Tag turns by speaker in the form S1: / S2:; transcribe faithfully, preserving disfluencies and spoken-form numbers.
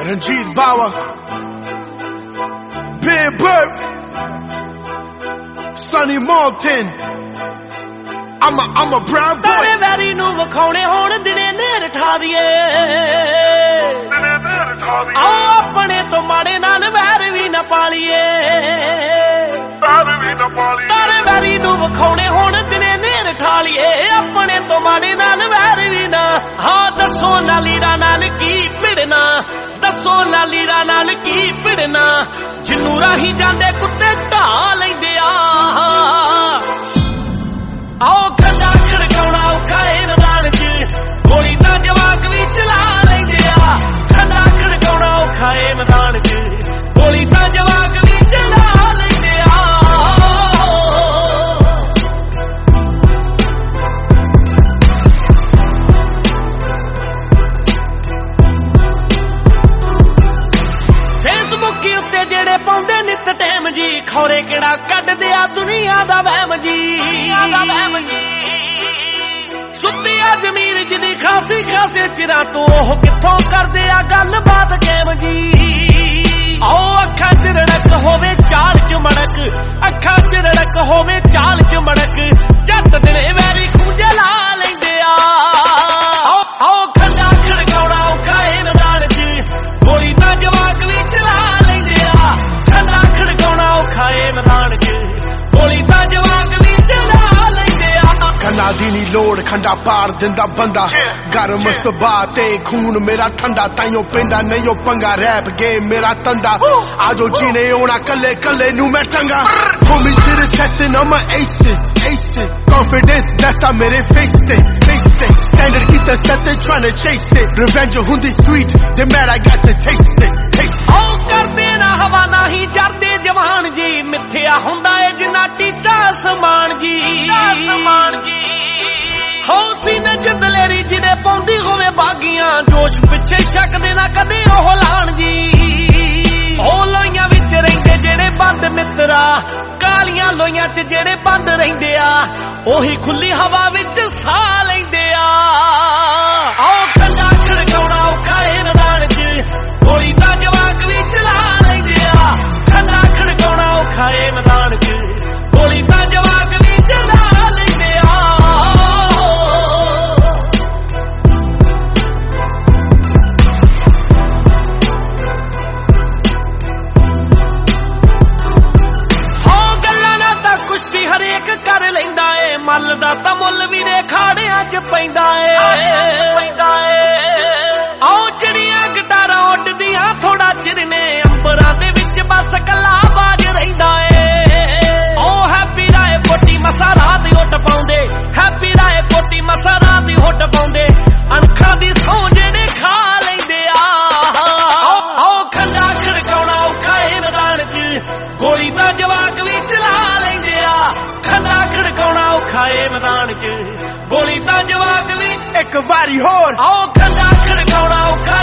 S1: Ranjit Bawa, Big Bird, Sonny Malton. I'm a, I'm a brown boy.
S2: ਤਾਰੇ ਵੈਰੀ ਨੂੰ ਵਿਖਾਉਣੇ ਹੋਣ ਦਿਨੇ ਨੇਰ ਠਾ ਦੀਏ ਆ ਆਪਣੇ ਤੋਂ ਮਾੜੇ ਨਾਲ ਵੈਰ ਵੀ ਨਾ ਪਾਲੀਏ ਤਾਰੇ ਵੈਰੀ ਨੂੰ ਵਿਖਾਉਣੇ ਹੋਣ ਦਿਨੇ ਨੇਰ ਠਾ ਲੀਏ ਆਪਣੇ ਤੋਂ ਮਾੜੇ ਨਾਲ ਵੈਰ ਵੀ ਨਾ ਹਾਂ ਦੱਸੋ ਨਾ ਲੀਰਾ ਨਾਲ ਕੀ ਭਿੜਨਾ ਦੱਸੋ ਨਾ ਲੀਰਾ ਨਾਲ ਕੀ ਭਿੜਨਾ ਜਿੰਨੂੰ ਰਾਹੀਂ ਜਾਂਦੇ ਕੁੱਤੇ ਢਾ ਲੈਂਦੇ ਆ ਆਓ ਖੰਡਾ ਖੜਕਾਉਣਾ ਔਖਾ ਏ ਮੈਦਾਨ ਚ ਗੋਲੀ ਤਾਂ ਜਵਾਕ ਵੀ ਚਲਾ ਲੈਂਦੇ ਆ ਖੰਡਾ ਖੜਕਾਉਣਾ ਔਖਾ ਏ ਮੈਦਾਨ ਚ ਗੋਲੀ ਤਾਂ ਜਵਾਕ ਵੀ ਚਲਾ ਲੈਂਦੇ ਆ ਫੇਸਬੁੱਕ ਉੱਤੇ ਜਿਹੜੇ ਪਾਉਂਦੇ ਨਿੱਤ ਟਾਈਮ ਜੀ ਖੌਰੇ ਕਿਹੜਾ ਕੱਢਦੇ ਆ ਦੁਨੀਆ ਦਾ ਵਹਿਮ ਜੀ ਸੁੱਤੀ ਆ ਜ਼ਮੀਰ ਜਿਹਦੀ ਖਾਸੀ ਖਾਸੇ ਚਿਰਾਂ ਤੋਂ ਉਹ ਕਿੱਥੋਂ ਕਰਦੇ ਆ ਗੱਲਬਾਤ ਕੈਮ ਜੀ ਆਓ ਅੱਖਾਂ ਚ ਰੜਕ ਹੋਵੇ ਚਾਲ ਚ ਮੜਕ ਅੱਖਾਂ ਚ ਰੜਕ ਹੋਵੇ ਚਾਲ ਚ ਮੜਕ ਜੱਟ ਦਿਨੇ ਵੈਰੀ ਖੂੰਜੇ ਲਾ ਲੈਂਦੇ ਆ ਆਓ ਖੰਡਾ ਖੜਕਾਉਣਾ ਔਖਾ ਏ ਮੈਦਾਨ ਚ ਗੋਲੀ ਤਾਂ ਜਵਾਕ ਵੀ ਚਲਾ ਲੈਂਦੇ ਆ ਖੰਡਾ ਖੜਕਾਉਣਾ ਔਖਾ ਏ ਮੈਦਾਨ ਚ ਗੋਲੀ ਤਾਂ ਜਵਾਕ ਵੀ ਚਲਾ ਲੈਂਦੇ ਆ
S1: ਖੰਡਾ ਦੀ ਨੀ ਲੋੜ ਖੰਡਾ ਪਾਰ ਦਿੰਦਾ ਬੰਦਾ ਗਰਮ ਸੁਭਾਅ ਤੇ ਖੂਨ ਮੇਰਾ ਠੰਡਾ ਤਾਈਓ ਪੈਂਦਾ ਨਹੀਂ ਉਹ ਪੰਗਾ ਰੈਪ ਗੇਮ ਮੇਰਾ ਤੰਦਾ ਆਜੋ ਜੀਨੇ ਆਉਣਾ ਕੱਲੇ ਕੱਲੇ ਨੂੰ ਮੈਂ ਟੰਗਾ Pull me to the chest and I'm a ace it, ace it Confidence that's ਆ ਮੇਰੇ face ਤੇ face ਤੇ Standard ਕੀਤਾ set they tryna chase it Revenge ਹੁੰਦੀ sweet they mad I got to taste it, taste it
S2: ਆਓ ਕਰਦੇ ਨਾ ਹਵਾ ਨਾ ਹੀ ਜਰਦੇ ਜਵਾਨ ਜੀ ਮਿੱਥਿਆ ਹੁੰਦਾ ਏ ਜਿੰਨਾ ਟੀਚਾ ਸਮਾਨ ਜੀ ਹੌਸੀ ਨੇ ਜਦਲੇਰੀ ਜਿਹਦੇ ਪਾਉਂਦੀ ਹੋਵੇ ਬਾਗੀਆਂ ਜੋਸ਼ ਪਿੱਛੇ ਛੱਕਦੇ ਨਾ ਕਦੇ ਉਹ ਲਾਣ ਜੀ ਉਹ ਲੋਈਆਂ ਵਿੱਚ ਰਹਿੰਦੇ ਜਿਹੜੇ ਬੰਦ ਮਿੱਤਰਾ ਕਾਲੀਆਂ ਲੋਈਆਂ ਚ ਜਿਹੜੇ ਬੰਦ ਰਹਿੰਦੇ ਆ ਉਹੀ ਖੁੱਲੀ ਹਵਾ ਵਿੱਚ ਸਾਹ ਲੈਂਦੇ ਆ ਆਓ ਖੰਡਾ ਖੜਕਾਉਣਾ ਔਖਾ ਏ ਮੈਦਾਨ ਚ ਗੋਲੀ ਤਾਂ ਜਵਾਕ ਵੀ ਚਲਾ ਲੈਂਦੇ ਆ ਖੰਡਾ ਖੜਕਾਉਣਾ ਔਖਾ ਏ ਮੈਦਾਨ ਚ ਗੋਲੀ ਤਾਂ ਜਵਾਕ ਵੀ ਚਲਾ ਲੈਂਦੇ ਆ ਹਰੇਕ ਕਰ ਲੈਂਦਾ ਏ ਮੱਲ ਦਾ ਤਾਂ ਮੁੱਲ ਵੀ ਦੇ ਖਾੜਿਆਂ ਚ ਪੈਂਦਾ ਏ ਆਓ ਚਿੜੀਆਂ ਗਟਾਰਾਂ ਉੱਡਦੀਆਂ ਥੋੜਾ ਚਿਰ ਨੇ ਅੰਬਰਾਂ ਦੇ ਵਿੱਚ ਬਸ ਕੱਲਾ ਬਾਜ ਰਹਿੰਦਾ ਏ ਓ ਹੈਪੀ ਰਾਏ ਕੋਟੀ ਮਸਾ ਰਾਤ ਉੱਟ ਪਾਉਂਦੇ ਹੈਪੀ ਰਾਏ ਕੋਟੀ ਮਸਾ ਰਾਤ ਉੱਟ ਪਾਉਂਦੇ ਅਣਖਾਂ ਦੀ ਸੌਂ ਜਿਹੜੇ ਖਾ ਲੈਂਦੇ ਆ ਆਓ ਖੰਡਾ ਖੜਕਾਉਣਾ ਔਖਾ ਏ ਮੈਦਾਨ ਚ ਗੋਲੀ ਤਾਂ ਜਵਾਕ ਵੀ ਚਲਾ ਲੈਂਦੇ ਆ ਖੰਡਾ ਖੜਕਾਉਣਾ ਔਖਾ ਏ ਮੈਦਾਨ ਚ ਗੋਲੀ ਤਾਂ ਜਵਾਕ ਵੀ
S1: ਇੱਕ ਵਾਰੀ ਹੋਰ
S2: ਆਓ ਖੰਡਾ ਖੜਕਾਉਣਾ ਔਖਾ